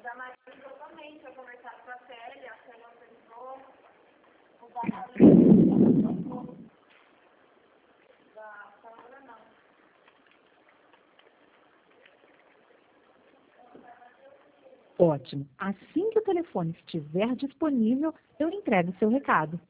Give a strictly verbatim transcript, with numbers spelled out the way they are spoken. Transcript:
a Maria totalmente, eu conversar com a Célia, a Célia autorizou, o da da Sandra não. Ótimo. Assim que o telefone estiver disponível, eu entrego o seu recado.